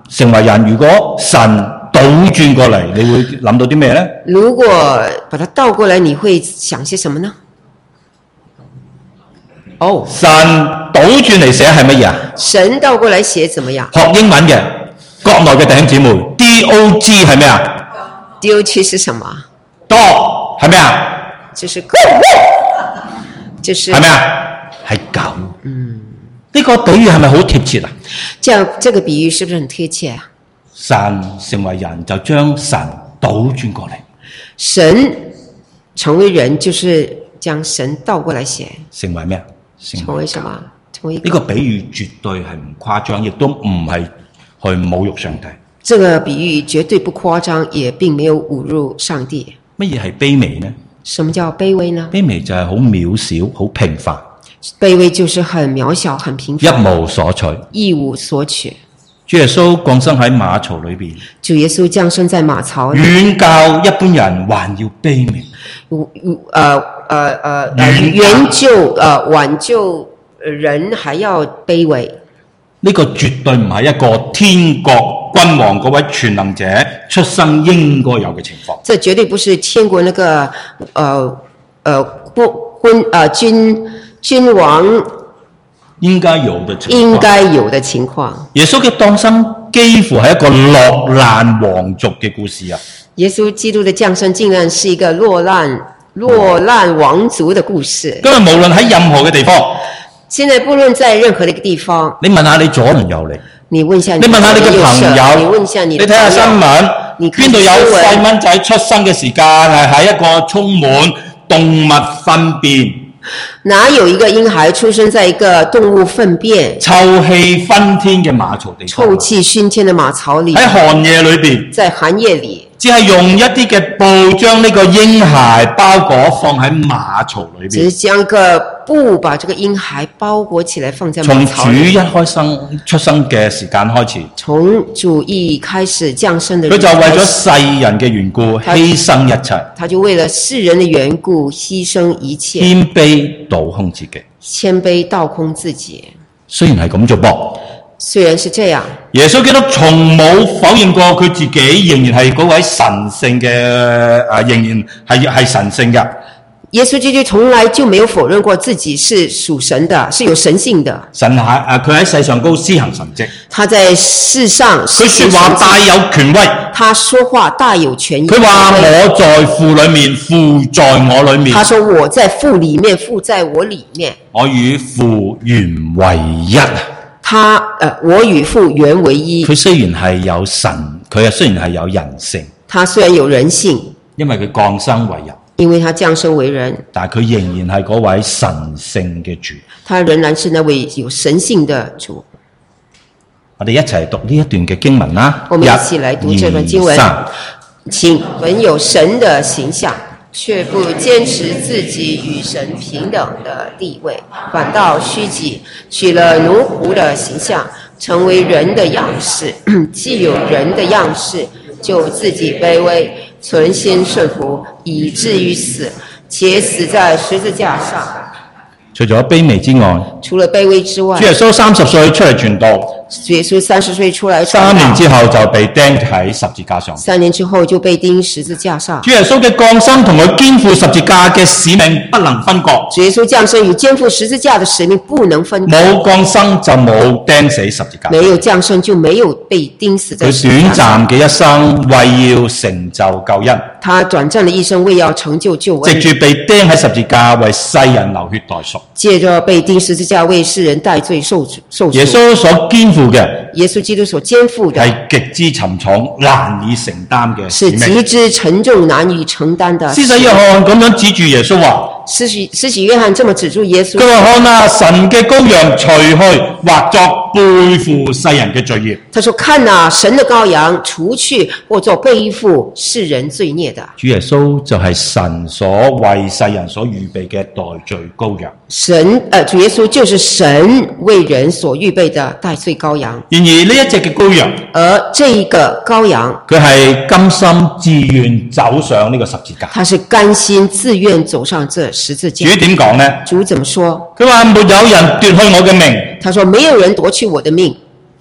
成為人，如果神倒轉過嚟，你會諗到啲咩呢？ 如果把它倒過來，你會想些什麼呢？哦， 神倒轉嚟寫係乜嘢啊？ 神倒過來寫怎麼樣？ 學英文嘅國內嘅弟兄姊妹 ，D O G 係咩啊 ？D O G 是什麼 ？Dog 係咩啊？ 就是狗，就是係咩啊？係狗。嗯，呢個比喻係咪好貼切啊？ 這樣，這個比喻是不是很貼切啊？ 神成為人就將神倒轉過嚟。 神成為人就是將神倒過來寫。成為咩啊？成為什麼？成為呢個比喻絕對係唔誇張，亦都唔係去侮辱上帝。 這個比喻絕對不誇張，也並沒有侮辱上帝。 乜嘢係卑微呢？ 什麼叫卑微呢？ 卑微就係好渺小、好平凡。 卑微就是很渺小、很平凡， 一無所取， 一無所取。 主耶穌降生喺馬槽裏邊， 主耶穌降生在馬槽裏， 遠較一般人還要卑微。 呃呃呃援救呃挽救人還要卑微。 呢個絕對唔係一個天國君王嗰位全能者出生應該有嘅情況。這絕對不是天國那個呃呃君呃君君王應該有的情況。 應該有的情況。 耶穌嘅誕生幾乎係一個落難皇族嘅故事啊！ 耶穌基督的降生竟然是一個落難落難王族的故事。 今日無論喺任何嘅地方， 現在不論在任何的一個地方， 你問下你左鄰右里， 你問下你， 你問下你嘅朋友， 你問下你， 你睇下新聞，邊度有細蚊仔出生嘅時間係喺一個充滿動物糞便？ 哪有一個嬰孩出生在一個動物糞便、 臭氣熏天嘅馬槽地方？ 臭氣熏天的馬槽裏， 喺寒夜裏邊， 在寒夜裏。 只係用一啲嘅布將呢個嬰孩包裹放喺馬槽裏邊。 只是將個布把這個嬰孩包裹起來放在馬槽裏。 從主一開生出生嘅時間開始， 從主一開始降生的， 佢就為咗世人嘅緣故犧牲一切。 他就為了世人的緣故犧牲一切， 謙卑倒空自己， 謙卑倒空自己。 雖然係咁做噃。 雖然是這樣， 耶穌基督從冇否認過佢自己仍然係嗰位神聖嘅，啊，仍然係係神聖嘅。 耶穌基督從來就沒有否認過自己是屬神的，是有神性的。 神喺啊，佢喺世上高施行神蹟。 他在世上， 佢說話大有權威。 他說話大有權威。 佢話我在父裏面，父在我裏面。 他說我在父裏面，父在我裏面。 我與父原為一。 他，呃，我與父原為一。 佢雖然係有神，佢啊雖然係有人性。 他雖然有人性， 因為佢降生為人。 因為他降生為人， 但係佢仍然係嗰位神聖嘅主。 他仍然是那位有神性的主。 我哋一齊讀呢一段嘅經文啦。 我們一起來讀這段經文。請本有神的形象，卻不堅持自己與神平等的地位，反倒虛己，取了奴僕的形象，成為人的樣式。既有人的樣式，就自己卑微，存心順服，以至於死，且死在十字架上。 除咗卑微之外， 除了卑微之外， 主耶穌三十歲出嚟傳道。 主耶穌三十歲出來傳道， 三年之後就被釘喺十字架上。 三年之後就被釘十字架上。 主耶穌嘅降生同佢肩負十字架嘅使命不能分割。 主耶穌降生與肩負十字架的使命不能分割。 冇降生就冇釘死十字架。 沒有降生就沒有被釘死在十字架上。 佢短暫嘅一生為要成就救恩。 他短暫的一生為要成就救恩。 藉住被釘喺十字架為世人流血代贖。 借着被釘十字架為世人代罪受受贖。 耶穌所肩負嘅， 耶穌基督所肩負的係極之沉重難以承擔嘅使命。 是極之沉重難以承擔的。 施洗約翰咁樣指住耶穌話。 施洗施洗約翰這麼指住耶穌。 佢話看啊，神嘅羔羊除去或作背負世人嘅罪孽。 他說看啊，神的羔羊除去或作背負世人罪孽的。 主耶穌就係神所為世人所預備嘅代罪羔羊。 神，呃，主耶穌就是神為人所預備的代罪羔羊。 然而呢一隻嘅羔羊， 而這一個羔羊， 佢係甘心自願走上呢個十字架。 他是甘心自願走上這十字架。 主點講呢？ 主怎麼說？ 佢話沒有人奪去我嘅命。 他說沒有人奪去我的命。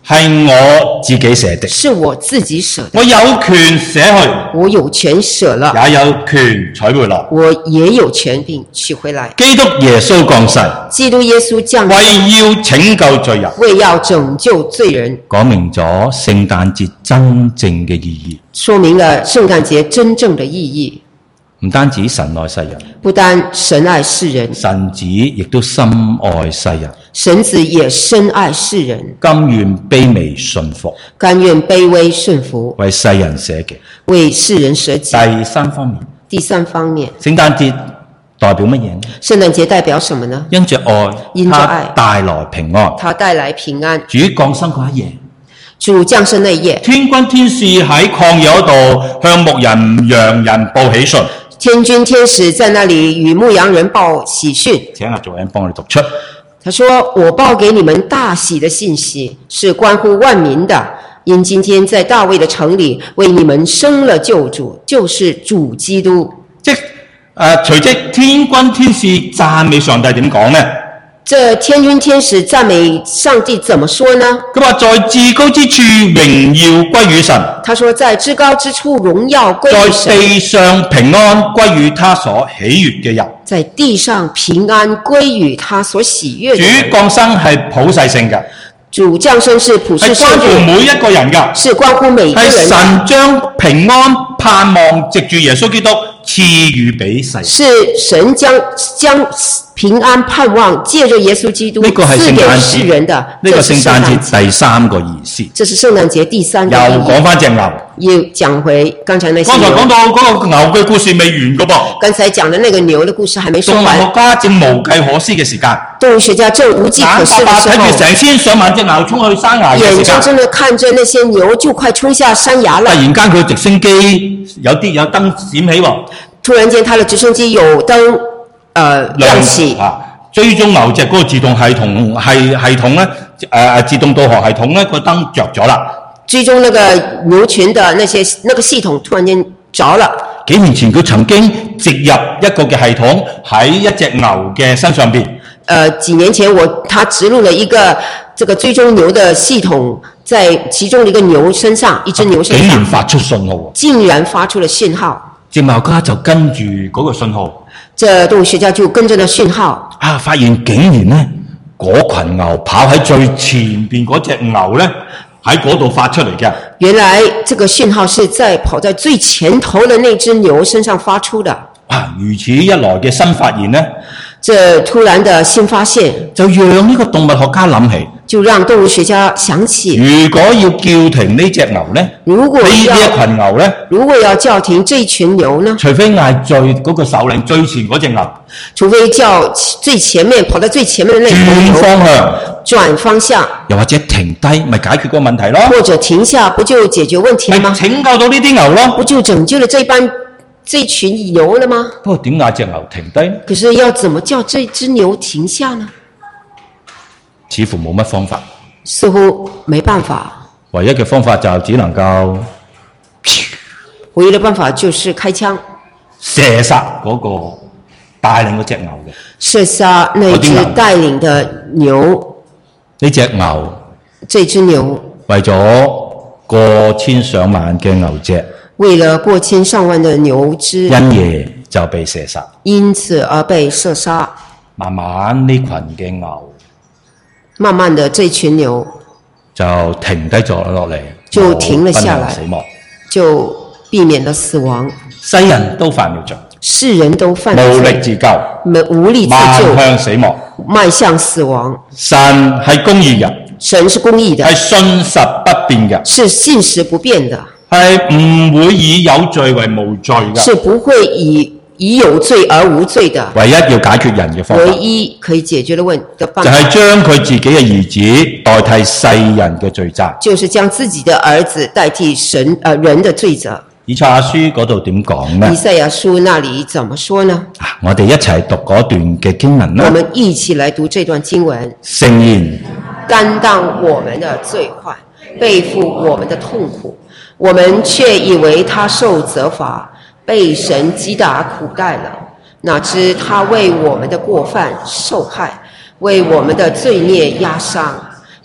係我自己捨的， 是我自己捨的。 我有權捨去， 我有權捨了， 也有權取回來。 我也有權並取回來。 基督耶穌降世， 基督耶穌降世， 為要拯救罪人， 為要拯救罪人， 講明咗聖誕節真正嘅意義。 說明了聖誕節真正的意義。 唔單止神愛世人， 不單神愛世人， 神子亦都深愛世人， 神子也深愛世人， 甘願卑微順服， 甘願卑微順服， 為世人捨己， 為世人捨己。 第三方面， 第三方面， 聖誕節代表乜嘢呢？ 聖誕節代表什麼呢？ 因着愛， 因着愛， 它帶來平安， 它帶來平安。 主降生嗰一夜， 主降生那一夜， 天軍天使喺曠野嗰度向牧人羊人報喜訊。 天軍天使在那裏與牧羊人報喜訊。 請阿助人幫我哋讀出。 他說：我報給你們大喜的信息，是關乎萬民的，因今天在大衛的城裏為你們生了救主，就是主基督。 即誒，隨即天軍天使讚美上帝點講呢？ 這天軍天使讚美上帝怎麼說呢？ 佢話在至高之處榮耀歸於神。 他說在至高之處榮耀歸於神。 在地上平安歸於他所喜悅嘅人。 在地上平安歸於他所喜悅嘅人。 主降生係普世性嘅。 主降生是普世性嘅。 係關乎每一個人㗎。 是關乎每一個人。係神將平安盼望藉住耶穌基督賜予俾世人。 是神將將平安盼望借着耶穌基督賜給世人的。 呢個聖誕節第三個意思。 這是聖誕節第三個意思。 又講翻隻牛。 又講回剛才那些牛。 剛才講到嗰個牛嘅故事未完㗎噃。 剛才講的那個牛的故事還沒說完。 動物學家正無計可施嘅時間。 動物學家正無計可施嘅時候。眼巴巴睇住成千上萬隻牛衝去山崖嘅時間。眼睜睜地看着那些牛就快衝下山崖了。突然間佢直升機有啲有燈閃起喎。突然間，他的直升機有燈，呃，亮起。啊，追蹤牛隻嗰個自動系統係系統咧，誒、呃、自動導航系統咧個燈着咗啦。追蹤那個牛群的那些那個系統突然間着了。幾年前佢曾經植入一個嘅系統喺一隻牛嘅身上邊。呃，幾年前我他植入了一個這個追蹤牛的系統在其中的一個牛身上，一隻牛身上。竟然發出信號。竟然發出了信號。隻牛家就跟住嗰個信號，這動物學家就跟着那訊號啊，發現竟然呢嗰群牛跑喺最前邊嗰隻牛呢喺嗰度發出嚟嘅。原來這個訊號是在跑在最前頭的那隻牛身上發出的。啊，如此一來嘅新發現呢，這突然的新發現就讓呢個動物學家諗起。就讓動物學家想起，如果要叫停呢隻牛呢？如果要呢一群牛呢？如果要叫停這群牛呢？除非嗌最嗰個首領最前嗰隻牛，除非叫最前面跑到最前面的那頭牛轉方向，轉方向，又或者停低，咪解決個問題咯？或者停下，不就解決問題了嗎？拯救到呢啲牛咯？不就拯救了這班這群牛了嗎？不過點嗌隻牛停低？可是要怎麼叫這隻牛停下呢？似乎冇乜方法，似乎沒辦法。唯一嘅方法就只能夠，唯一嘅辦法就是開槍射殺嗰個帶領嗰隻牛嘅，射殺那隻帶領的牛。呢隻牛，這隻牛為咗過千上萬嘅牛隻，為了過千上萬的牛隻，因夜就被射殺，因此而被射殺。慢慢呢群嘅牛。慢慢的，這群牛就停低咗落嚟，就停了下來，死亡，就避免了死亡。世人都犯了罪，世人都犯了罪，無力自救，無力自救，邁向死亡，邁向死亡。神係公義嘅，神是公義的，係信實不變嘅，是信實不變的，係唔會以有罪為無罪嘅，是不會以。以有罪而無罪的，唯一要解決人嘅方法，唯一可以解決的問的辦法，就係將佢自己嘅兒子代替世人嘅罪責，就是將自己的兒子代替神呃人的罪責。以賽亞書嗰度點講呢？以賽亞書那裡怎麼說呢？啊，我哋一齊讀嗰段嘅經文啦。我們一起來讀這段經文。聖言，擔當我們的罪患，背負我們的痛苦，我們卻以為他受責罰，被神擊打苦待了，哪知他為我們的過犯受害，為我們的罪孽壓傷。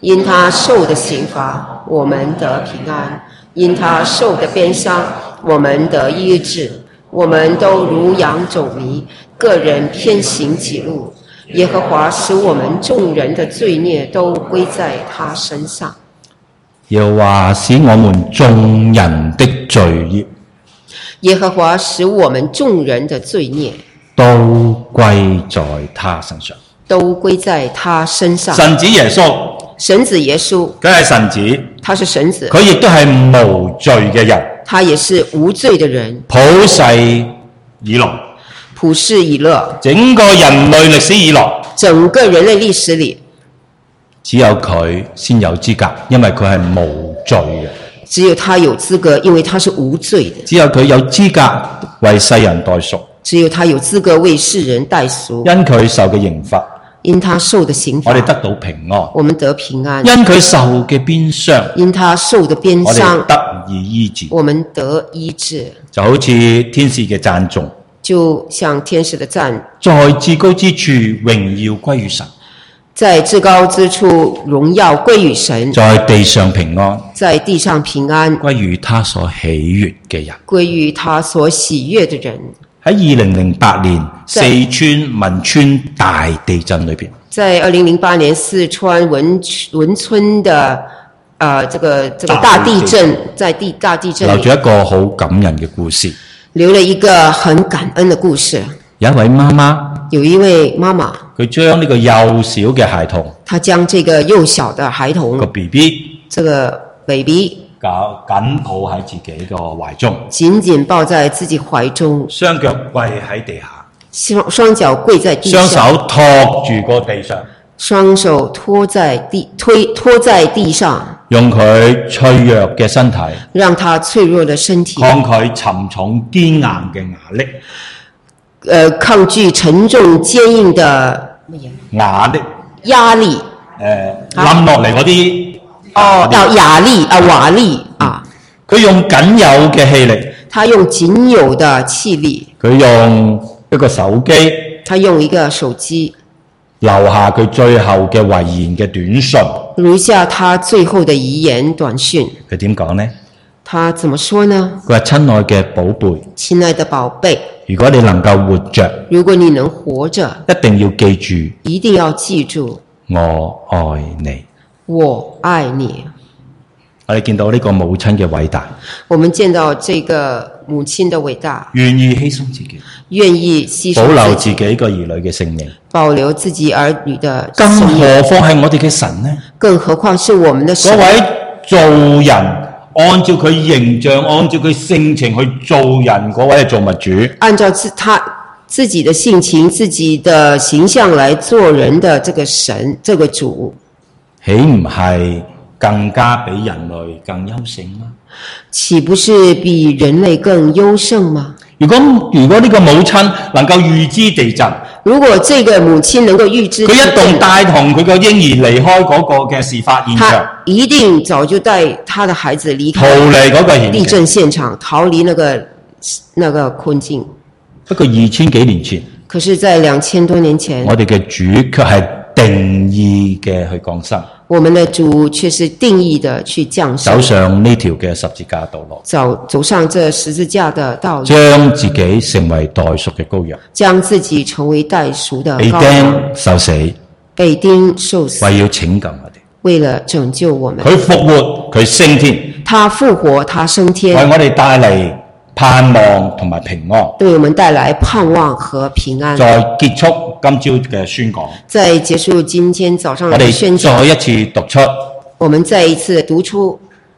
因他受的刑罚，我们得平安；因他受的鞭伤，我们得医治。我们都如羊走迷，个人偏行己路。耶和华使我们众人的罪孽都归在他身上。 耶和華使我們眾人的罪孽耶和華使我們眾人的罪孽都歸在他身上。 都歸在他身上。 神子耶穌， 神子耶穌， 佢係神子， 他是神子， 佢亦都係無罪嘅人。 他也是無罪的人。 普世以來， 普世以樂， 整個人類歷史以來， 整個人類歷史裏， 只有佢先有資格，因為佢係無罪嘅。 只有他有資格，因為他是無罪的。 只有佢有資格為世人代贖。 只有他有資格為世人代贖。 因佢受嘅刑罰， 因他受的刑罰， 我哋得到平安。 我們得平安。 因佢受嘅鞭傷， 因他受的鞭我傷， 哋得以醫治。 我們得醫治。 就好似天使嘅讚頌， 就像天使的讚， 在至高之處榮耀歸於神， 在至高之處榮耀歸於神， 在地上平安， 在地上平安歸於他所喜悅嘅人。 歸於他所喜悅的人。 喺二零零八年四川汶川大地震裏邊， 在二零零八年四川汶汶村的呃這個這個大地震，在地大地震留住一個好感人嘅故事。 留了一個很感恩的故事。 有一位媽媽， 有一位媽媽， 佢將呢個幼小嘅孩童， 她將這個幼小的孩童， 個 B B， 這個 baby， 搞緊抱喺自己個懷中， 緊緊抱在自己懷中， 雙腳跪喺地下， 雙雙腳跪在地上， 雙手托住個地上， 雙手托在地推托在地上， 用佢脆弱嘅身體， 讓他脆弱的身體抗拒沉重堅硬嘅壓力， 呃，抗拒沉重堅硬的壓力， 壓力， 誒冧落嚟嗰啲， 哦，叫壓力啊，瓦力啊， 佢用僅有嘅氣力， 他用僅有的氣力， 佢用一個手機， 他用一個手機， 留下佢最後嘅遺言嘅短訊， 留下他最後的遺言短訊。 佢點講呢？ 他怎麼說呢？ 佢話：親愛嘅寶貝， 親愛的寶貝， 如果你能夠活着， 如果你能活着， 一定要記住， 一定要記住， 我愛你。 我愛你。 我哋見到呢個母親嘅偉大， 我們見到這個母親的偉大， 願意犧牲自己， 願意犧牲保留自己個兒女嘅性命， 保留自己兒女的更性命。 何況係我哋嘅神呢？ 更何況是我們的神。 嗰位造人，按照佢形象，按照佢性情去造人嗰位係造物主， 按照自他自己的性情、自己的形象來做人的這個神、這個主， 豈唔係更加比人類更優勝嗎？ 豈不是比人類更優勝嗎？ 如果如果呢個母親能夠預知地震， 如果這個母親能夠預知地震， 佢一定帶同佢個嬰兒離開嗰個嘅事發現場， 他一定早就帶他的孩子離逃離嗰個地震現場，逃離那個那個困境。 不過二千幾年前， 可是在兩千多年前， 我哋嘅主卻係定義嘅去降生， 我們的主卻是定義的去降生， 走上呢條嘅十字架道路， 走走上這十字架的道路， 將自己成為代贖嘅羔羊， 將自己成為代贖的被羔羊， 釘受死， 被釘受死， 為要拯救我哋。 為了拯救我們， 佢復活，佢升天， 他復活，他升天， 為我哋帶嚟盼望同埋平安， 對我們帶來盼望和平安。 再結束今朝嘅宣講， 在結束今天早上我哋的宣講， 再一次讀出我們再一次讀出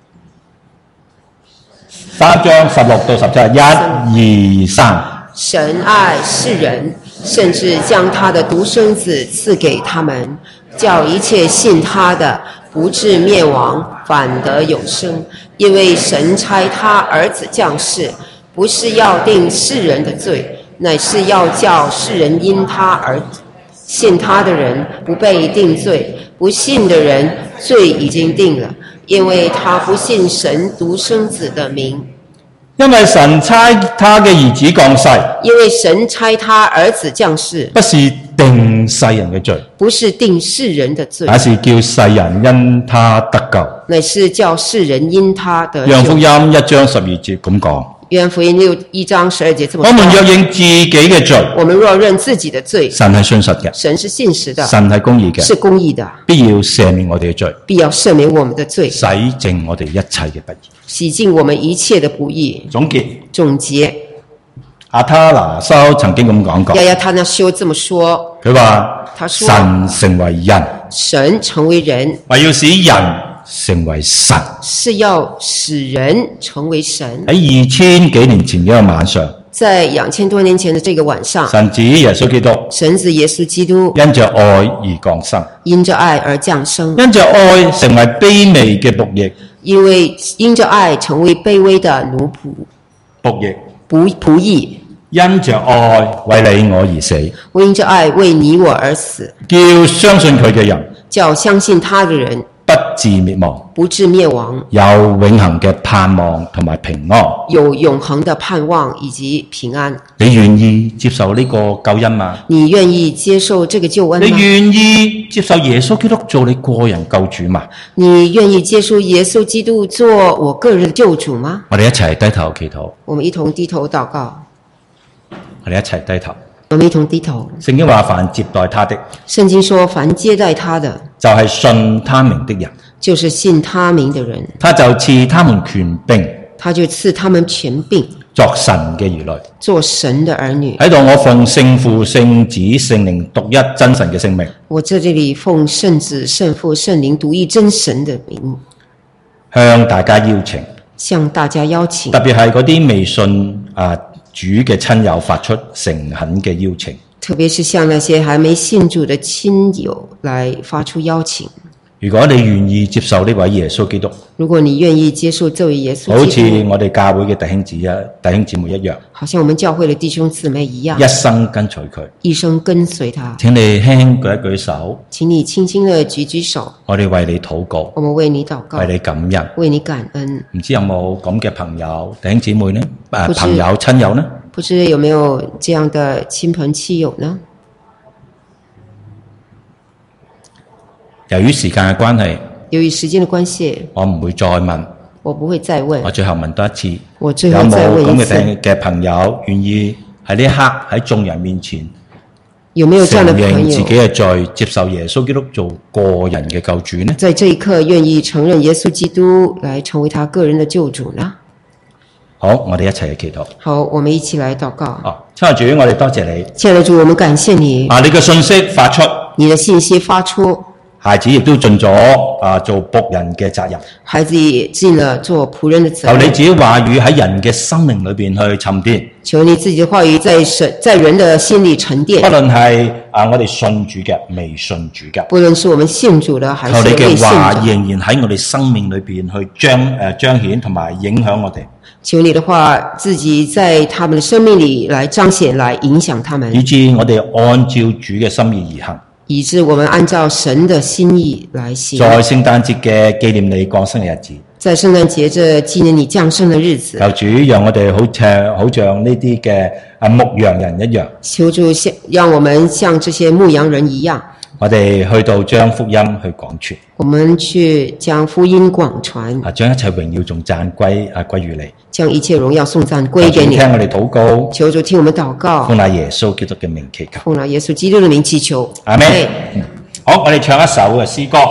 三章十六到十七，一、二、三。 神愛世人，甚至將他的獨生子賜給他們，叫一切信他的不至滅亡，反得永生。因為神差他兒子降世，不是要定世人的罪，乃是要叫世人因他而信他的人不被定罪，不信的人罪已經定了，因為他不信神獨生子的名。 因為神差他嘅兒子降世， 因為神差他兒子降世， 不是定世人嘅罪， 不是定世人的罪， 乃是叫世人因他得救。 乃是叫世人因他得約翰福救。 音一章十二節咁講： 約翰福音六一章十二節這麼我們若說： 認自己嘅罪， 我們若認自己的罪， 神係信實嘅， 神是信實的， 神係公義嘅， 是公義的， 必要赦免我哋嘅罪， 必要赦免我們的罪， 洗淨我哋一切嘅不義。 洗淨我們一切的不義。 總結， 總結， 阿他拿修曾經咁講過， 亞亞他那修這麼說， 佢話他說神成為人， 神成為人， 為要使人成為神。 是要使人成為神。 喺二千幾年前嘅一個晚上， 在兩千多年前的這個晚上， 神子耶穌基督神子耶穌基督因着愛而降生， 因着愛而降生， 因着愛成為卑微嘅僕役， 因為因着愛成為卑微的奴僕僕役， 僕僕役， 因着愛為你我而死， 我因着愛為你我而死， 叫相信佢嘅人叫相信他的人不致滅亡， 不致滅亡， 有永恆嘅盼望同埋平安。 有永恆的盼望以及平安。 你願意接受呢個救恩嗎？ 你願意接受這個救恩嗎？ 你願意接受耶穌基督做你個人救主嗎？ 你願意接受耶穌基督做我個人的救主嗎？ 我哋一齊低頭祈禱， 我們一同低頭禱告， 我哋一齊低頭。 我們一同低頭。 聖經話：凡接待他的， 聖經說，凡接待他的， 就係信他名的人， 就是信他名的人， 他就賜他們權柄， 他就賜他們權柄， 作神嘅兒女。 做神的兒女。 喺度，我奉聖父、聖子、聖靈獨一真神嘅聖名， 我在這裡奉聖子、聖父、聖靈獨一真神的名， 向大家邀請， 向大家邀請， 特別係嗰啲未信啊主嘅親友發出誠懇嘅邀請。 特別是向那些還沒信主的親友來發出邀請。 如果你願意接受呢位耶穌基督， 如果你願意接受這位耶穌基督， 好似我哋教會嘅弟兄姊一弟兄姊妹一樣， 好像我們教會的弟兄姊妹一樣， 一生跟隨佢。 一生跟隨他。 請你輕輕舉一舉手， 請你輕輕地舉舉手， 我哋為你禱告， 我們為你禱告， 為你感恩， 為你感恩。 唔知有冇咁嘅朋友弟兄姊妹呢？啊， 不知朋友親友呢？ 不知有沒有這樣的親朋戚友呢？ 由於時間嘅關係， 由於時間的關係， 我唔會再問， 我不會再問。 我最後問多一次， 我最有冇後再問咁一次， 嘅嘅朋友願意喺呢一刻喺眾人面前有沒有這樣的承認朋自己友， 嘅罪，接受耶穌基督做個人嘅救主呢？ 在這一刻願意承認耶穌基督來成為他個人的救主呢？ 好，我哋一齊去祈禱。 好，我們一起來禱告。 哦，親愛的主，我哋多謝你。 親愛的主，我們感謝你， 啊，你嘅信息發出， 你的信息發出， 孩子亦都盡咗啊做僕人嘅責任。 孩子也盡了做僕人的責任。 由你自己話語喺人嘅生命裏邊去沉澱， 求你自己的話語在神在人的心裏沉澱。 不論係啊我哋信主嘅、未信主嘅， 不論是我們信主的還是求你未信嘅話的， 仍然喺我哋生命裏邊去彰誒彰顯同埋影響我哋， 求你的話自己在他們的生命裏來彰顯，來影響他們， 以致我哋按照主嘅心意而行。 以致我們按照神的心意來行。 在聖誕節嘅紀念你降生嘅日子， 在聖誕節這紀念你降生的日子， 求主讓我哋好似好像呢啲嘅啊牧羊人一樣， 求主像讓我們像這些牧羊人一樣， 我哋去到將福音去廣傳， 我們去將福音廣傳， 啊將一切榮耀頌讚歸啊歸於你。 將一切榮耀頌讚歸給你。 聽我哋禱告， 求主聽我們禱告， 奉那耶穌基督嘅名祈求。 奉那耶穌基督的名祈求。 阿們。好，我哋唱一首嘅詩歌。